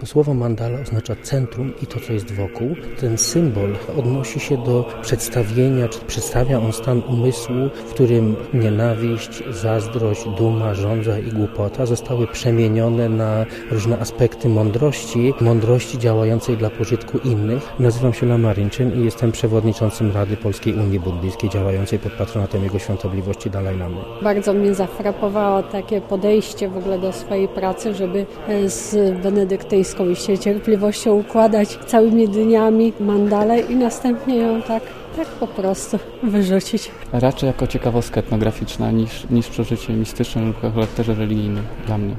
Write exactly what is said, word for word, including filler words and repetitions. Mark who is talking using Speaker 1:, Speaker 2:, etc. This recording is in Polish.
Speaker 1: To słowo mandala oznacza centrum i to, co jest wokół. Ten symbol odnosi się do przedstawienia, czy przedstawia on stan umysłu, w którym nienawiść, zazdrość, duma, żądza i głupota zostały przemienione na różne aspekty mądrości, mądrości działającej dla pożytku innych. Nazywam się Lama Rinchen i jestem przewodniczącym Rady Polskiej Unii Buddyjskiej działającej pod patronatem Jego Świątobliwości Dalaj Lamy.
Speaker 2: Bardzo mnie zafrapowało takie podejście w ogóle do swojej pracy, żeby z benedyktyńską iście cierpliwością układać całymi dniami mandalę i następnie ją tak, tak po prostu wyrzucić.
Speaker 3: Raczej jako ciekawostka etnograficzna niż, niż przeżycie mistyczne lub o charakterze religijnym dla mnie.